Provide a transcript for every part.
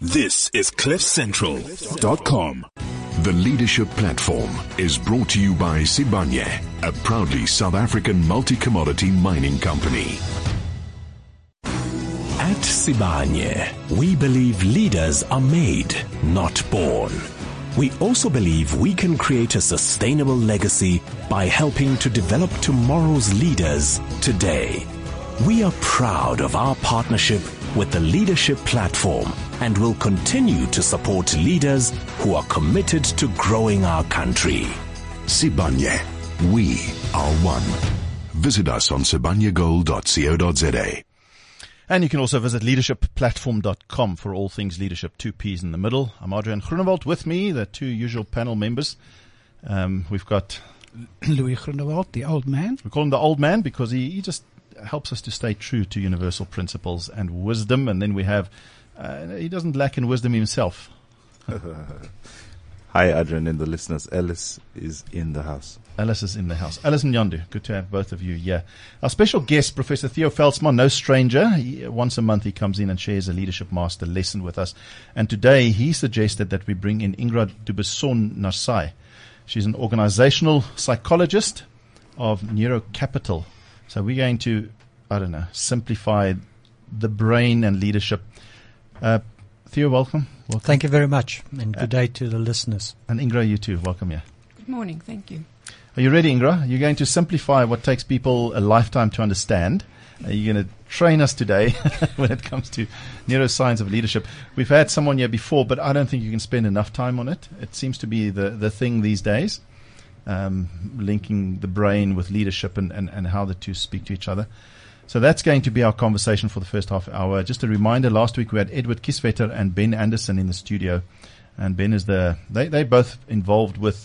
This is CliffCentral.com. The Leadership Platform is brought to you by Sibanye, a proudly South African multi-commodity mining company. At Sibanye, we believe leaders are made, not born. We also believe we can create a sustainable legacy by helping to develop tomorrow's leaders today. We are proud of our partnership with the Leadership Platform and will continue to support leaders who are committed to growing our country. Sibanye, we are one. Visit us on sibanyegold.co.za. And you can also visit leadershipplatform.com for all things leadership, 2 P's in the middle. I'm Adrian Groenewald. With me, the 2 usual panel members. We've got Louis Groenewald, the old man. We call him the old man because he just helps us to stay true to universal principles and wisdom. And then we have, he doesn't lack in wisdom himself. Hi, Adrian and the listeners. Alice is in the house. Alice is in the house. Alice and Yondu, good to have both of you here. Our special guest, Professor Theo Veldsmann, no stranger. Once a month he comes in and shares a leadership master lesson with us. And today he suggested that we bring in Ingrid Dubuisson-Narsai. She's an organizational psychologist of Neurocapital. So we're going to, simplify the brain and leadership. Theo, welcome. Thank you very much, and good day to the listeners. And Ingra, you too. Welcome here. Good morning. Thank you. Are you ready, Ingra? You're going to simplify what takes people a lifetime to understand. You're going to train us today when it comes to neuroscience of leadership. We've had someone here before, but I don't think you can spend enough time on it. It seems to be the thing these days, linking the brain with leadership and how the two speak to each other. So that's going to be our conversation for the first half hour. Just a reminder, last week we had Edward Kieswetter and Ben Anderson in the studio. And Ben is they're both involved with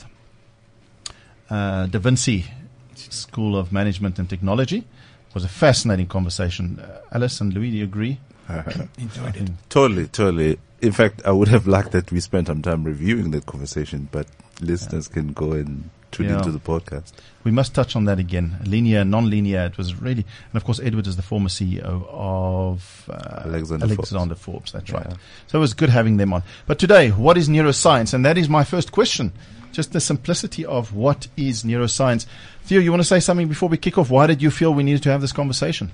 Da Vinci School of Management and Technology. It was a fascinating conversation. Alice and Louis, do you agree? Enjoyed it. Totally. In fact, I would have liked that we spent some time reviewing that conversation, but listeners can go and tune into the podcast. We must touch on that again. Linear, non-linear. It was really, and of course, Edward is the former CEO of Alexander Forbes. That's right. So it was good having them on. But today, what is neuroscience? And that is my first question. Just the simplicity of what is neuroscience. Theo, you want to say something before we kick off? Why did you feel we needed to have this conversation?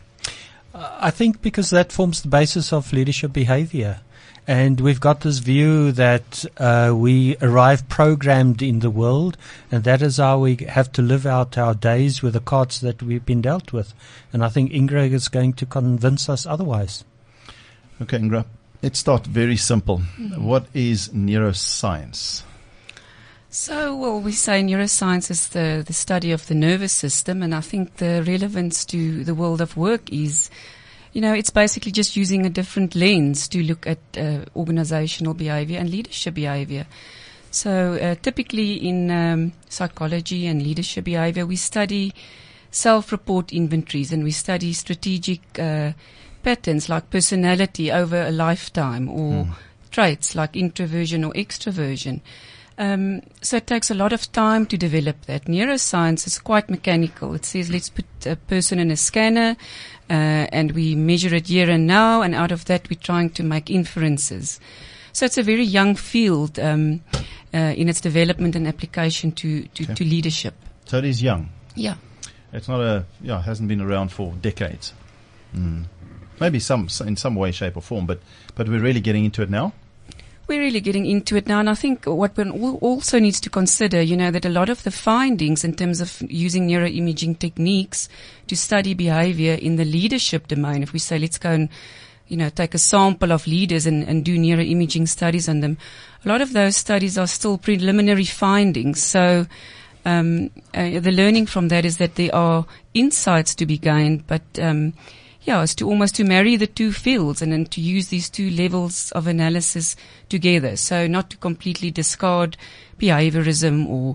I think because that forms the basis of leadership behavior. And we've got this view that we arrive programmed in the world, and that is how we have to live out our days with the cards that we've been dealt with. And I think Ingrid is going to convince us otherwise. Okay, Ingrid, let's start very simple. Mm-hmm. What is neuroscience? So, we say neuroscience is the study of the nervous system, and I think the relevance to the world of work is, it's basically just using a different lens to look at organizational behavior and leadership behavior. So, typically in psychology and leadership behavior, we study self-report inventories, and we study strategic patterns like personality over a lifetime, or traits like introversion or extroversion. So it takes a lot of time to develop that. Neuroscience is quite mechanical. It says let's put a person in a scanner and we measure it here and now, and out of that we're trying to make inferences. So it's a very young field in its development and application to leadership. So it is young? Yeah. It's not hasn't been around for decades. Maybe in some way, shape or form, but we're really getting into it now? We're really getting into it now, and I think what one also needs to consider, that a lot of the findings in terms of using neuroimaging techniques to study behavior in the leadership domain, if we say let's go and, take a sample of leaders and do neuroimaging studies on them, a lot of those studies are still preliminary findings. So the learning from that is that there are insights to be gained, but it's to marry the two fields and then to use these two levels of analysis together. So not to completely discard behaviorism or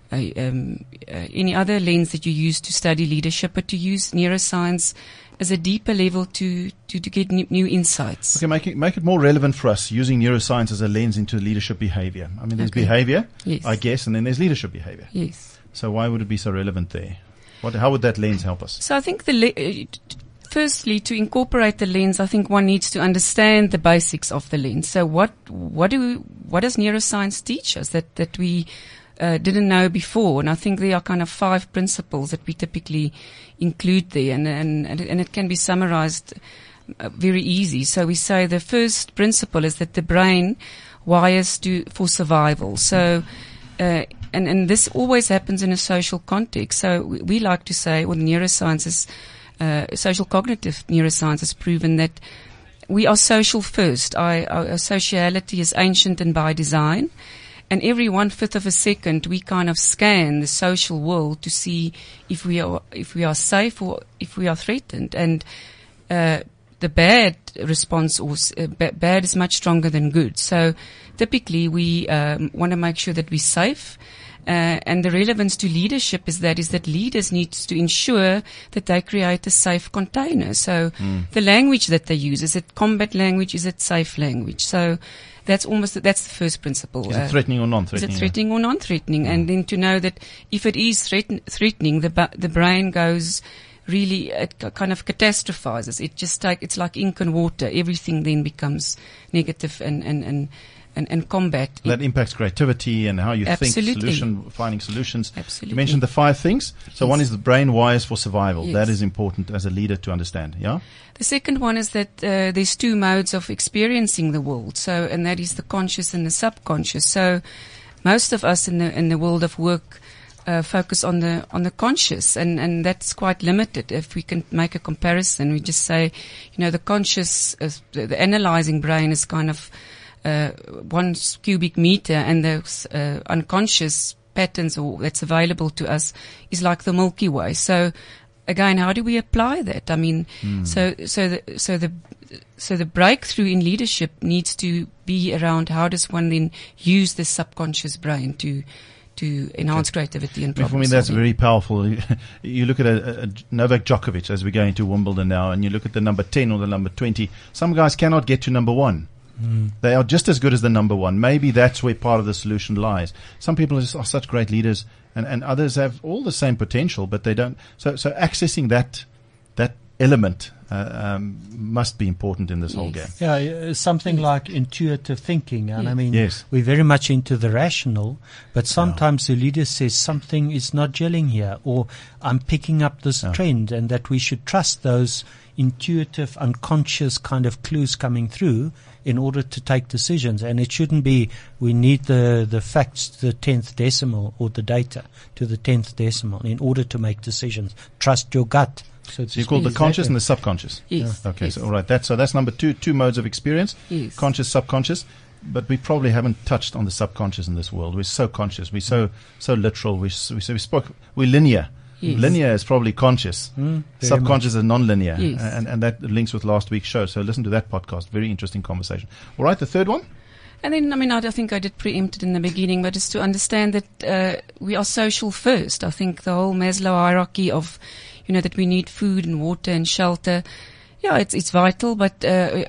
any other lens that you use to study leadership, but to use neuroscience as a deeper level to get new insights. Okay, make it more relevant for us, using neuroscience as a lens into leadership behavior. I mean, there's behavior, yes, I guess, and then there's leadership behavior. Yes. So why would it be so relevant there? How would that lens help us? So I think firstly, to incorporate the lens, I think one needs to understand the basics of the lens. So what does neuroscience teach us that we didn't know before? And I think there are kind of 5 principles that we typically include there, and it can be summarized very easy. So we say the first principle is that the brain wires for survival. So, and this always happens in a social context. So we like to say, well, neuroscience is, social cognitive neuroscience has proven that we are social first. Our sociality is ancient and by design. And every 1/5 of a second, we kind of scan the social world to see if we are safe or if we are threatened. And the bad response, or bad, is much stronger than good. So typically, we want to make sure that we're safe. And the relevance to leadership is that leaders need to ensure that they create a safe container. So the language that they use, is it combat language? Is it safe language? So that's the first principle. Is it threatening or non-threatening? Is it threatening or non-threatening? And then to know that if it is threatening, the brain goes really, it kind of catastrophizes. It's like ink and water. Everything then becomes negative and combat. That impacts creativity and how you Absolutely. think, finding solutions. Absolutely. You mentioned the 5 things. So Yes. one is the brain wires for survival. Yes. That is important as a leader to understand. Yeah? The second one is that there's 2 modes of experiencing the world. So, and that is the conscious and the subconscious. So, most of us in the world of work focus on the conscious, and that's quite limited. If we can make a comparison, we just say, the conscious, the analyzing brain is kind of 1 cubic meter, and the unconscious patterns that's available to us is like the Milky Way. So, again, how do we apply that? I mean, so the breakthrough in leadership needs to be around how does one then use the subconscious brain to enhance creativity and problem For me, that's solving. very powerful. You look at a Novak Djokovic as we go into Wimbledon now, and you look at the number 10 or the number 20. Some guys cannot get to number 1. They are just as good as the number 1. Maybe that's where part of the solution lies. Some people are such great leaders, and others have all the same potential, but they don't. So accessing that element must be important in this whole game. Yeah, something like intuitive thinking. And I mean, Yes. we're very much into the rational, but sometimes the leader says something is not gelling here, or I'm picking up this trend, and that we should trust those intuitive, unconscious kind of clues coming through in order to take decisions. And it shouldn't be, we need the facts to the 10th decimal, or the data to the 10th decimal in order to make decisions. Trust your gut. So you call the conscious and the subconscious. Yes. Okay, yes. so all right, that's number 2 modes of experience. Yes. Conscious, subconscious. But we probably haven't touched on the subconscious in this world. We're so conscious. We're so literal. We're linear. Yes. Linear is probably conscious. Subconscious is non-linear. Yes. And that links with last week's show. So listen to that podcast. Very interesting conversation. All right, the third one? And then, I think I did preempt it in the beginning, but it's to understand that we are social first. I think the whole Maslow hierarchy of, that we need food and water and shelter, it's vital, but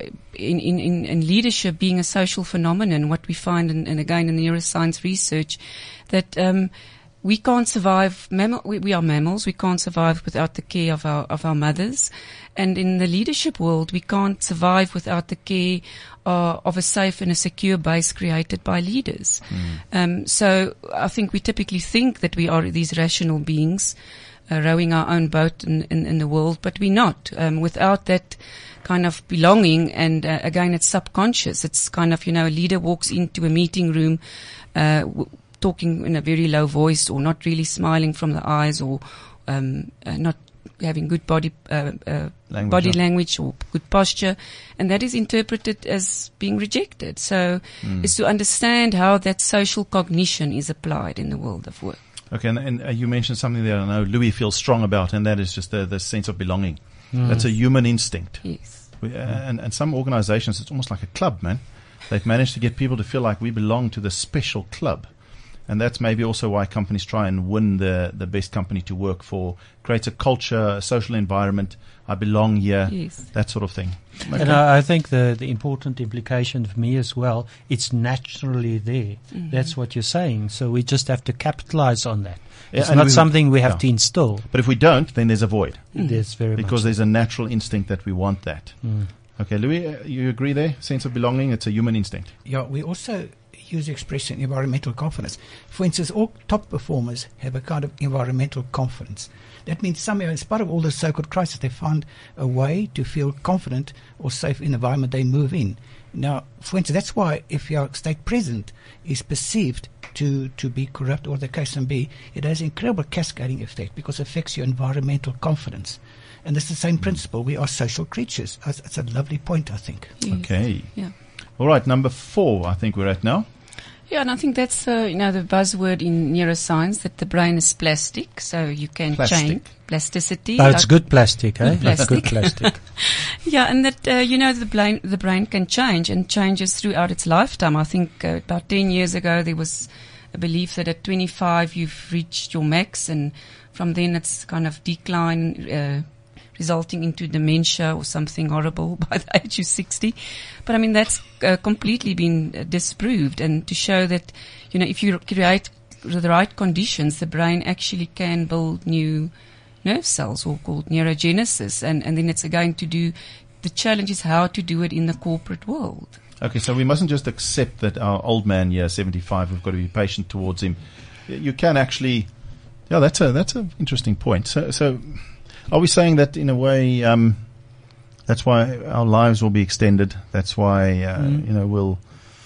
in leadership being a social phenomenon, what we find, and again in neuroscience research, that we can't survive. We are mammals. We can't survive without the care of our mothers, and in the leadership world, we can't survive without the care of a safe and a secure base created by leaders. So I think we typically think that we are these rational beings rowing our own boat in the world, but we're not. Without that kind of belonging, and again, it's subconscious. It's kind of, a leader walks into a meeting room, talking in a very low voice, or not really smiling from the eyes, or not having good body language or good posture, and that is interpreted as being rejected. So it's to understand how that social cognition is applied in the world of work. Okay, and you mentioned something there I know Louis feels strong about, and that is just the sense of belonging. That's a human instinct. Yes. And some organizations, it's almost like a club, man. They've managed to get people to feel like we belong to this special club. And that's maybe also why companies try and win the best company to work for. Creates a culture, a social environment. I belong here. Yes. That sort of thing. Okay. And I think the important implication for me as well, it's naturally there. That's what you're saying. So we just have to capitalize on that. Yeah, It's and not something we have yeah. to install. But if we don't, then there's a void. There's very Because much. there's a natural instinct that we want that. Okay, Louis, you agree there? Sense of belonging, it's a human instinct. Yeah, we also use the expression environmental confidence. For instance, all top performers have a kind of environmental confidence. That means somehow, in spite of all the so-called crisis, they found a way to feel confident or safe in the environment they move in. Now, for instance, that's why if your state president is perceived to be corrupt, or the case may be, it has incredible cascading effect because it affects your environmental confidence. And it's the same principle. We are social creatures. That's a lovely point, I think. Yes. Okay. Yeah. All right, number 4, I think we're at now. Yeah, and I think that's the buzzword in neuroscience, that the brain is plastic, so you can Plastic. change plasticity. But it's good plastic, eh? Good It's good plastic. plastic. Yeah, and that the brain can change and changes throughout its lifetime. I think about 10 years ago there was a belief that at 25 you've reached your max, and from then it's kind of decline, resulting into dementia or something horrible by the age of 60. But I mean, that's completely been disproved, and to show that, if you create the right conditions, the brain actually can build new nerve cells, or called neurogenesis, and then it's going to do, the challenge is how to do it in the corporate world. Okay, so we mustn't just accept that our old man here, 75, we've got to be patient towards him. You can actually, that's an interesting point. So are we saying that in a way, that's why our lives will be extended? That's why, we'll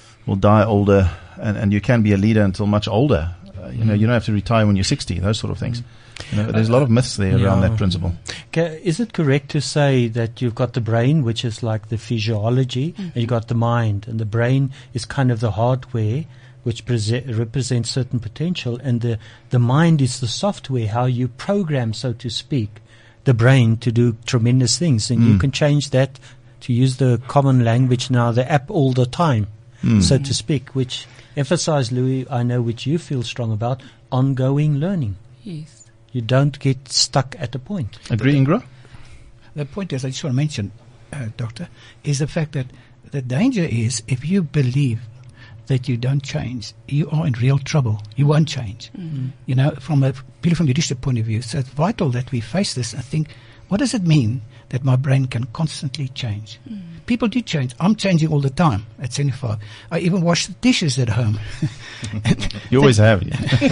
die older, and you can be a leader until much older. You don't have to retire when you're 60, those sort of things. There's a lot of myths there around that principle. Is it correct to say that you've got the brain, which is like the physiology, and you've got the mind, and the brain is kind of the hardware, which represents certain potential, and the mind is the software, how you program, so to speak, the brain to do tremendous things, and you can change that, to use the common language now, the app all the time, so to speak, which emphasize, Louis, I know which you feel strong about, ongoing learning. Yes. You don't get stuck at a point. Agree, Ingra? The point is, I just want to mention, Doctor, is the fact that the danger is if you believe that you don't change, you are in real trouble. You won't change. From a leadership point of view. So it's vital that we face this and think, what does it mean that my brain can constantly change? People do change. I'm changing all the time at 75. I even wash the dishes at home. You always have.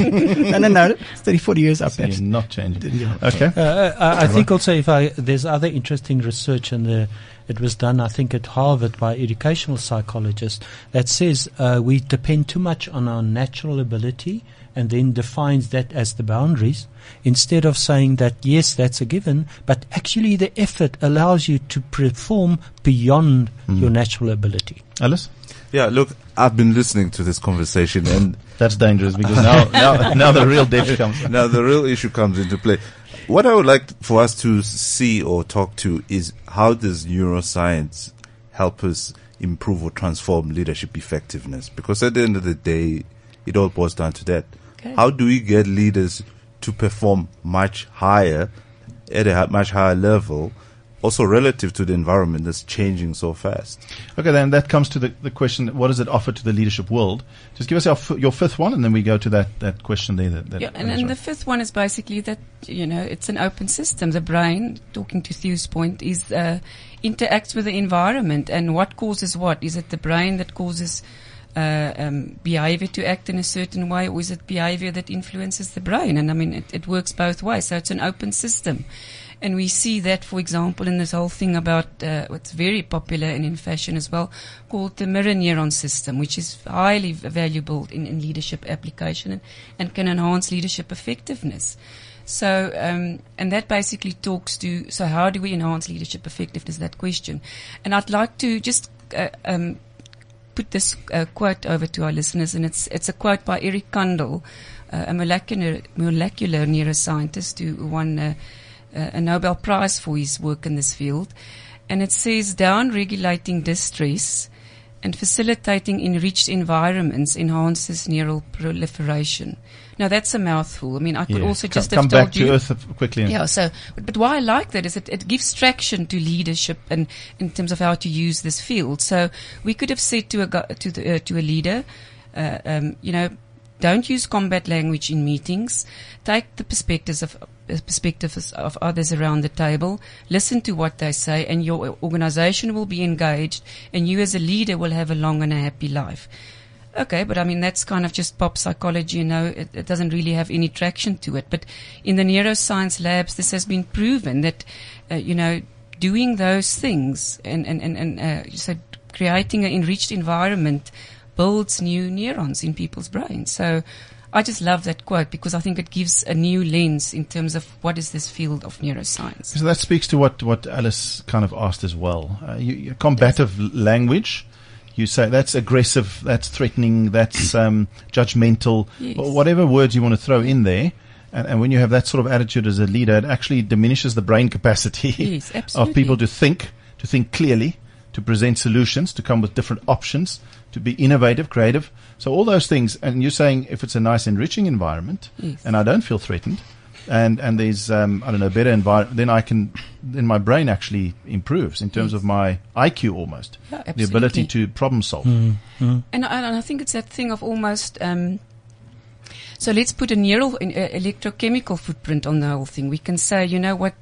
No, 30, 40 years up. So you're not changing. Okay. I think also there's other interesting research, and it was done, I think, at Harvard by educational psychologists, that says we depend too much on our natural ability, and then defines that as the boundaries, instead of saying that, yes, that's a given, but actually the effort allows you to perform beyond your natural ability. Alice? Yeah, look, I've been listening to this conversation, and That's dangerous, because now the real depth comes. now the real issue comes into play. What I would like for us to see or talk to is, how does neuroscience help us improve or transform leadership effectiveness? Because at the end of the day, it all boils down to that. Okay. How do we get leaders to perform much higher, at a much higher level, also relative to the environment that's changing so fast? Okay, then that comes to the question, what does it offer to the leadership world? Just give us your fifth one, and then we go to that question there. And the fifth one is basically that, it's an open system. The brain, talking to Thu's point, is interacts with the environment. And what causes what? Is it the brain that causes behavior to act in a certain way, or is it behavior that influences the brain? And I mean, it works both ways. So it's an open system. And we see that, for example, in this whole thing about what's very popular and in fashion as well, called the mirror neuron system, which is highly valuable in leadership application and can enhance leadership effectiveness. So, and that basically talks to, so how do we enhance leadership effectiveness, that question. And I'd like to just put this quote over to our listeners, and it's a quote by Eric Kandel, a molecular neuroscientist who won a Nobel Prize for his work in this field. And it says, down-regulating distress and facilitating enriched environments enhances neural proliferation. Now that's a mouthful. I mean, I could also just have come told back you. to earth quickly. Yeah. So, but why I like that is it gives traction to leadership and in terms of how to use this field. So we could have said to a leader, don't use combat language in meetings. Take the perspectives of others around the table. Listen to what they say, and your organization will be engaged, and you as a leader will have a long and a happy life. Okay, but I mean, that's kind of just pop psychology, it doesn't really have any traction to it. But in the neuroscience labs, this has been proven that, doing those things and so creating an enriched environment builds new neurons in people's brains. So I just love that quote because I think it gives a new lens in terms of what is this field of neuroscience. So that speaks to what Alice kind of asked as well. Combative language, you say that's aggressive, that's threatening, that's judgmental, Yes. whatever words you want to throw in there. And when you have that sort of attitude as a leader, it actually diminishes the brain capacity Yes, of absolutely. people to think clearly, to present solutions, to come with different options, to be innovative, creative. So all those things, and you're saying if it's a nice, enriching environment, Yes. and I don't feel threatened, and there's, better environment, then my brain actually improves in terms Yes. of my IQ almost. Yeah, the ability absolutely. to problem solve. And I think it's that thing of almost, so let's put a neural electrochemical footprint on the whole thing. We can say, you know what,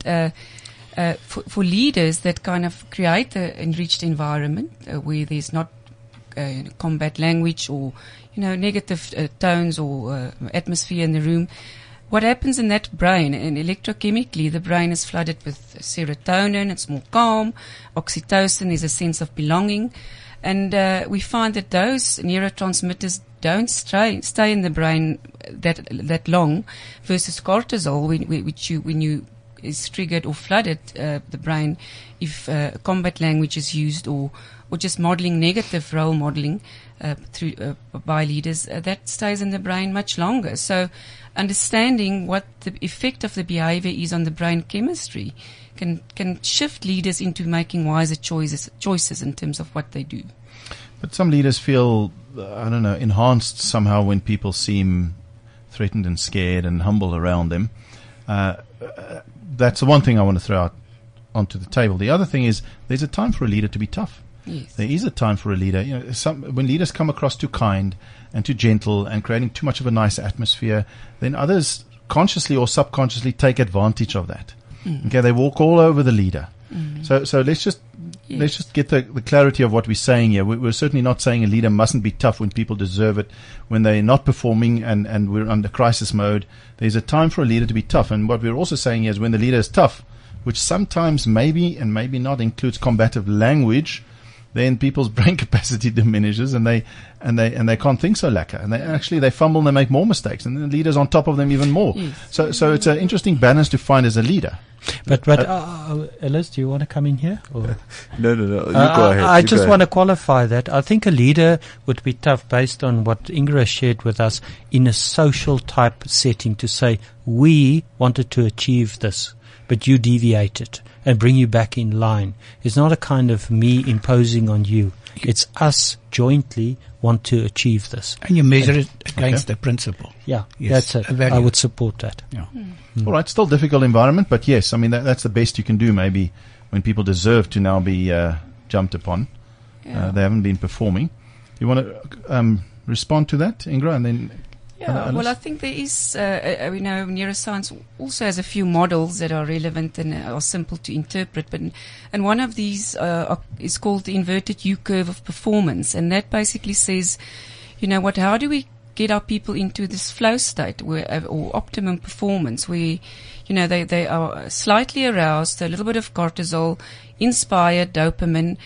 for leaders that kind of create the enriched environment where there's not combat language or, negative tones or atmosphere in the room, what happens in that brain, and electrochemically, the brain is flooded with serotonin, it's more calm, oxytocin is a sense of belonging, and we find that those neurotransmitters don't stay in the brain that long versus cortisol, when you is triggered or flooded the brain if combat language is used or just modeling, negative role modeling by leaders, that stays in the brain much longer. So understanding what the effect of the behavior is on the brain chemistry can shift leaders into making wiser choices in terms of what they do. But some leaders feel, enhanced somehow when people seem threatened and scared and humble around them. That's the one thing I want to throw out onto the table. The other thing is there's a time for a leader to be tough. Yes. There is a time for a leader. When leaders come across too kind and too gentle and creating too much of a nice atmosphere, then others consciously or subconsciously take advantage of that. Okay, they walk all over the leader. So let's just get the clarity of what we're saying here. We're certainly not saying a leader mustn't be tough when people deserve it, when they're not performing and we're under crisis mode. There's a time for a leader to be tough. And what we're also saying here is when the leader is tough, which sometimes maybe and maybe not includes combative language, then people's brain capacity diminishes and they can't think so lekker. And they fumble and they make more mistakes. And the leader's on top of them even more. Yes. So it's an interesting balance to find as a leader. But Ellis, do you want to come in here? Or? No. You go ahead. I just want to qualify that. I think a leader would be tough based on what Ingrid shared with us in a social type setting to say, we wanted to achieve this, but you deviated and bring you back in line. It's not a kind of me imposing on you. It's us jointly want to achieve this. And you measure it against the principle. Yeah, Yes, that's a it. value. I would support that. Yeah. All right, still difficult environment, but yes, I mean that's the best you can do. Maybe when people deserve to now be jumped upon, Yeah. they haven't been performing. You want to respond to that, Ingrid, and then Yeah, Alice? well, I think there is, neuroscience also has a few models that are relevant and are simple to interpret. And one of these is called the inverted U curve of performance, and that basically says, how do we get our people into this flow state or optimum performance where, they are slightly aroused, a little bit of cortisol, inspired, dopamine,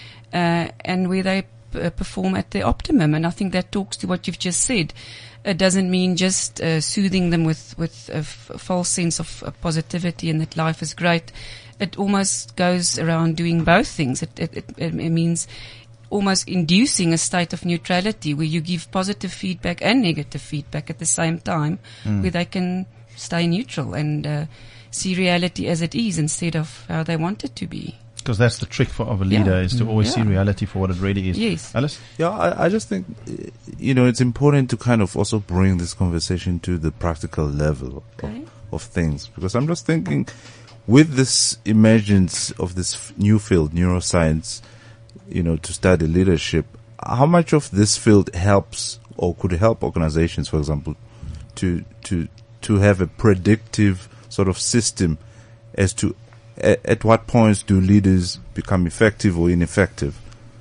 and where they perform at their optimum. And I think that talks to what you've just said. It doesn't mean just soothing them with a false sense of positivity and that life is great. It almost goes around doing both things. It means almost inducing a state of neutrality where you give positive feedback and negative feedback at the same time, where they can stay neutral and see reality as it is instead of how they want it to be. Because that's the trick of a leader, is to always see reality for what it really is. Yes. Alice? Yeah, I just think, it's important to kind of also bring this conversation to the practical level of things. Because I'm just thinking, with this emergence of this new field, neuroscience, to study leadership, how much of this field helps or could help organizations, for example, to have a predictive sort of system as to at what points do leaders become effective or ineffective?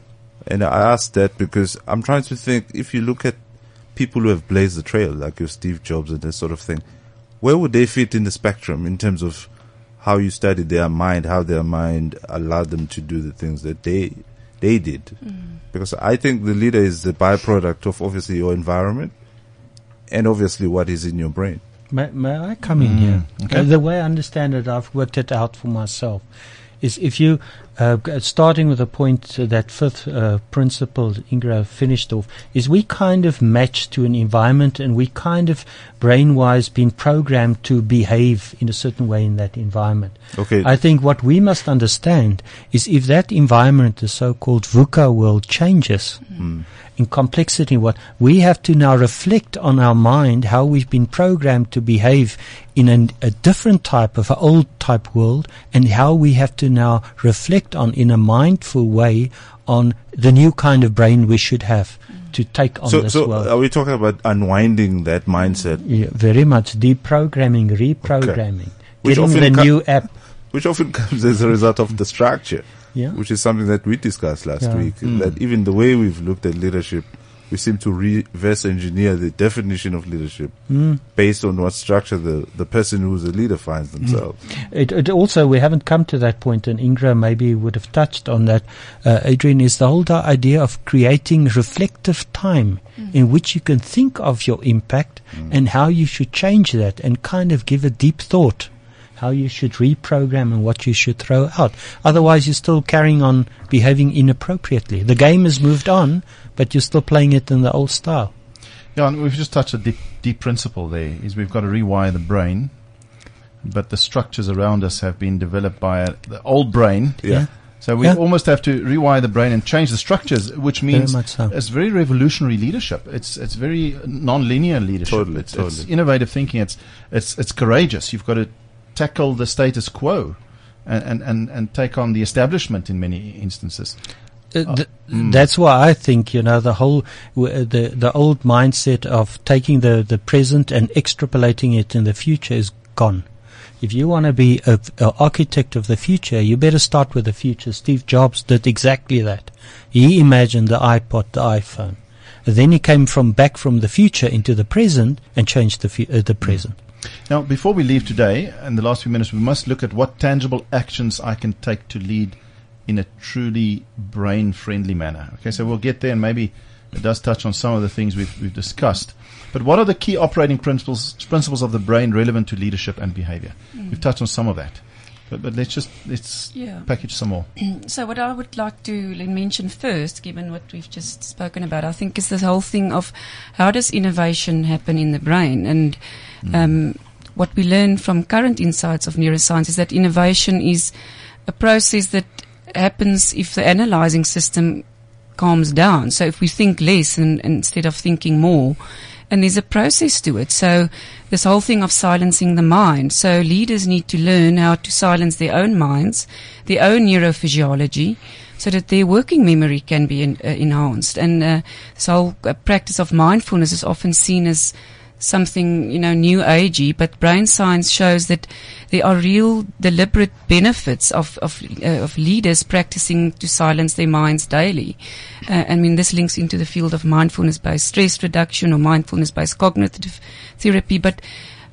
And I ask that because I'm trying to think, if you look at people who have blazed the trail, like your Steve Jobs and that sort of thing, where would they fit in the spectrum in terms of how you study their mind, how their mind allowed them to do the things that they did? Because I think the leader is the byproduct of obviously your environment and obviously what is in your brain. May I come in here? Okay. The way I understand it, I've worked it out for myself, is if you, starting with the point that fifth principle Ingra finished off, is we kind of match to an environment and we kind of brain-wise been programmed to behave in a certain way in that environment. Okay. I think what we must understand is if that environment, the so-called VUCA world, changes in complexity, what we have to now reflect on our mind, how we've been programmed to behave in a different type of an old type world, and how we have to now reflect on in a mindful way on the new kind of brain we should have to take on this world. Are we talking about unwinding that mindset? Yeah, very much deprogramming, reprogramming, Which getting often the new app. Which often comes as a result of the structure, Yeah. which is something that we discussed last Yeah. week. That even the way we've looked at leadership, we seem to reverse engineer the definition of leadership based on what structure the person who's a leader finds themselves. It also, we haven't come to that point, and Ingra maybe would have touched on that, Adrian, is the whole idea of creating reflective time in which you can think of your impact and how you should change that and kind of give a deep thought, how you should reprogram and what you should throw out. Otherwise, you're still carrying on behaving inappropriately. The game has moved on, but you're still playing it in the old style. Yeah, and we've just touched a deep principle there, is we've got to rewire the brain, but the structures around us have been developed by the old brain. Yeah. So we almost have to rewire the brain and change the structures, which means Very much so. it's very revolutionary leadership. It's very non-linear leadership. Totally, It's totally. innovative thinking. It's courageous. You've got to tackle the status quo and take on the establishment in many instances. That's why I think, the whole, the old mindset of taking the present and extrapolating it in the future is gone. If you want to be an architect of the future, you better start with the future. Steve Jobs did exactly that. He imagined the iPod, the iPhone. And then he came back from the future into the present and changed the present. Now, before we leave today, in the last few minutes, we must look at what tangible actions I can take to lead in a truly brain-friendly manner. Okay, so we'll get there, and maybe it does touch on some of the things we've discussed. But what are the key operating principles of the brain relevant to leadership and behavior? We've touched on some of that, but let's package some more. So what I would like to mention first, given what we've just spoken about, I think is this whole thing of how does innovation happen in the brain? And what we learn from current insights of neuroscience is that innovation is a process that happens if the analyzing system calms down. So if we think less and instead of thinking more, and there's a process to it. So this whole thing of silencing the mind. So leaders need to learn how to silence their own minds, their own neurophysiology, so that their working memory can be enhanced. And this whole practice of mindfulness is often seen as something, new agey, but brain science shows that there are real deliberate benefits of leaders practicing to silence their minds daily. This links into the field of mindfulness-based stress reduction or mindfulness-based cognitive therapy, but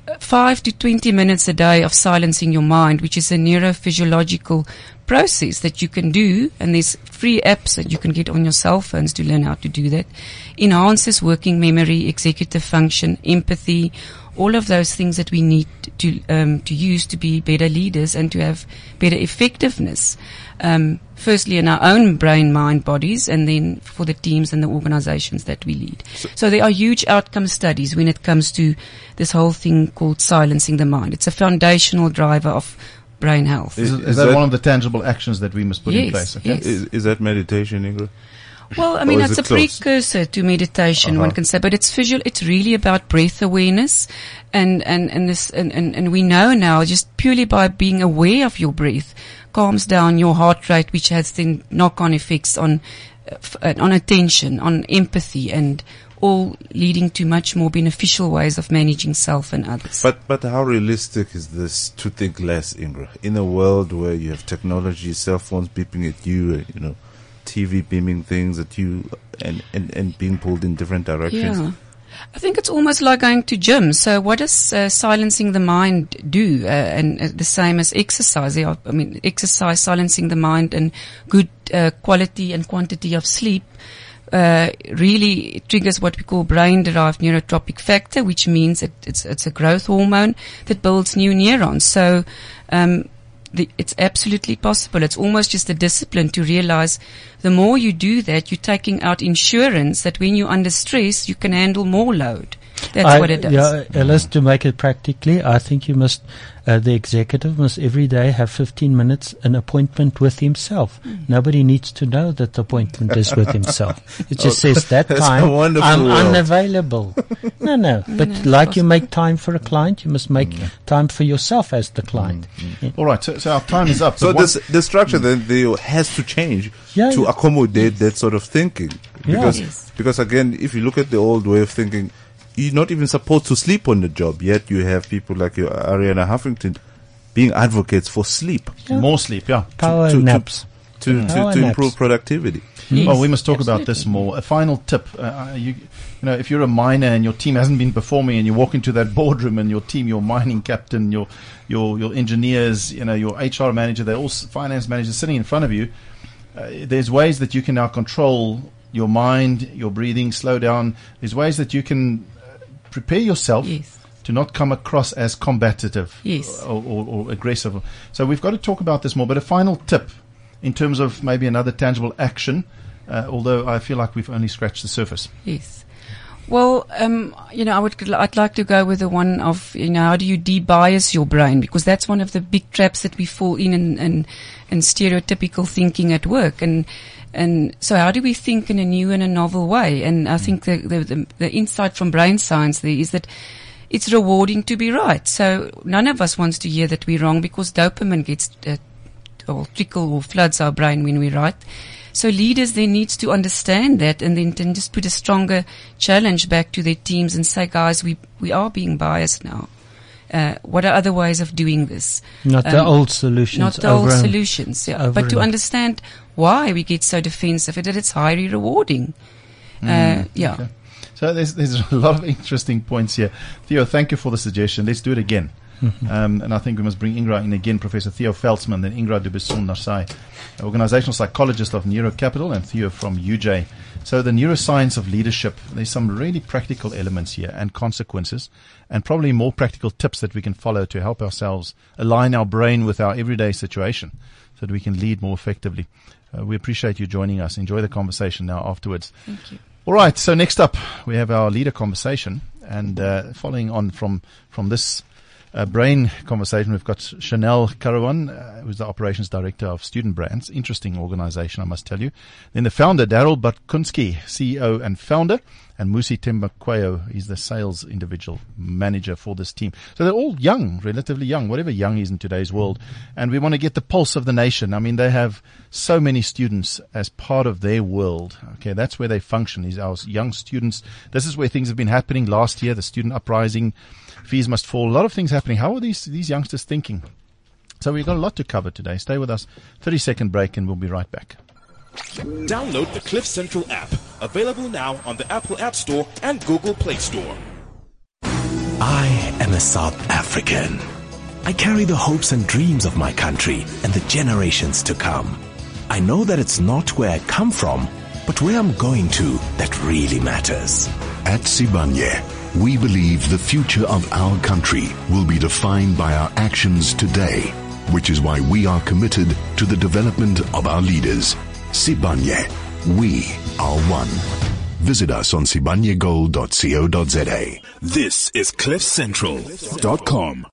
5 to 20 minutes a day of silencing your mind, which is a neurophysiological process that you can do, and there's free apps that you can get on your cell phones to learn how to do that, enhances working memory, executive function, empathy, all of those things that we need to use to be better leaders and to have better effectiveness. Firstly in our own brain, mind, bodies, and then for the teams and the organizations that we lead. So there are huge outcome studies when it comes to this whole thing called silencing the mind. It's a foundational driver of brain health. Is that one of the tangible actions that we must put in place? Okay? Yes. Is that meditation, Ingrid? Well, I mean, Or is it's a it close? precursor to meditation, one can say, but it's visual. It's really about breath awareness, and we know now just purely by being aware of your breath calms down your heart rate, which has then knock-on effects on attention, on empathy, and all leading to much more beneficial ways of managing self and others. But how realistic is this to think less, Ingrid? In a world where you have technology, cell phones beeping at you, TV beaming things at you, and being pulled in different directions. Yeah. I think it's almost like going to gym. So what does silencing the mind do? And the same as exercise. Exercise, silencing the mind, and good quality and quantity of sleep really triggers what we call brain-derived neurotropic factor, which means it's a growth hormone that builds new neurons. So it's absolutely possible. It's almost just a discipline to realize the more you do that, you're taking out insurance that when you're under stress, you can handle more load. That's what it does. Yeah, Alice, to make it practically, I think you must, the executive must every day have 15 minutes an appointment with himself. Nobody needs to know that the appointment is with himself. It just says that time I'm unavailable. No. But you make time for a client, you must make time for yourself as the client. Yeah. All right, so our time is up. So the structure then has to change to accommodate that sort of thinking. Because again, if you look at the old way of thinking, you're not even supposed to sleep on the job, yet you have people like your Ariana Huffington being advocates for sleep. Yeah. More sleep, yeah. Power naps. To improve productivity. Yes, well, we must talk absolutely. about this more. A final tip. If you're a miner and your team hasn't been performing and you walk into that boardroom and your team, your mining captain, your engineers, your HR manager, they're all finance managers sitting in front of you. There's ways that you can now control your mind, your breathing, slow down. There's ways that you can prepare yourself to not come across as combative or aggressive. So we've got to talk about this more. But a final tip in terms of maybe another tangible action, although I feel like we've only scratched the surface. Yes. Well, I'd like to go with the one of, how do you de-bias your brain? Because that's one of the big traps that we fall in stereotypical thinking at work. And so how do we think in a new and a novel way? And I think the insight from brain science there is that it's rewarding to be right. So none of us wants to hear that we're wrong, because dopamine gets trickle or floods our brain when we're right. So leaders then needs to understand that, and then just put a stronger challenge back to their teams and say, guys, we are being biased now. What are other ways of doing this? Not the old solutions. Not the old solutions, but to understand why we get so defensive, that it's highly rewarding. Okay. So there's a lot of interesting points here. Theo, thank you for the suggestion. Let's do it again. And I think we must bring Ingra in again, Professor Theo Veldsman, then Ingra Dubuisson-Narsai, organizational psychologist of NeuroCapital, and Theo from UJ. So the neuroscience of leadership, there's some really practical elements here and consequences, and probably more practical tips that we can follow to help ourselves align our brain with our everyday situation so that we can lead more effectively. We appreciate you joining us. Enjoy the conversation now afterwards. Thank you. All right, so next up we have our leader conversation, and following on from this brain conversation, we've got Chanel Karawan, who's the operations director of Student Brands. Interesting organization, I must tell you. Then the founder, Daryl Batkunski, CEO and founder, and Musi Tembakwayo, he's the sales individual manager for this team. So they're all young, relatively young, whatever young is in today's world. And we want to get the pulse of the nation. I mean, they have so many students as part of their world. Okay, that's where they function, these our young students. This is where things have been happening last year, the student uprising, fees must fall, a lot of things happening. How are these youngsters thinking? So we've got a lot to cover today. Stay with us. 30-second break and we'll be right back. Download the Cliff Central app. Available now on the Apple App Store and Google Play Store. I am a South African. I carry the hopes and dreams of my country and the generations to come. I know that it's not where I come from, but where I'm going to that really matters. At Sibanye, we believe the future of our country will be defined by our actions today, which is why we are committed to the development of our leaders. Sibanye, we are one. Visit us on sibanyegold.co.za. This is CliffCentral.com.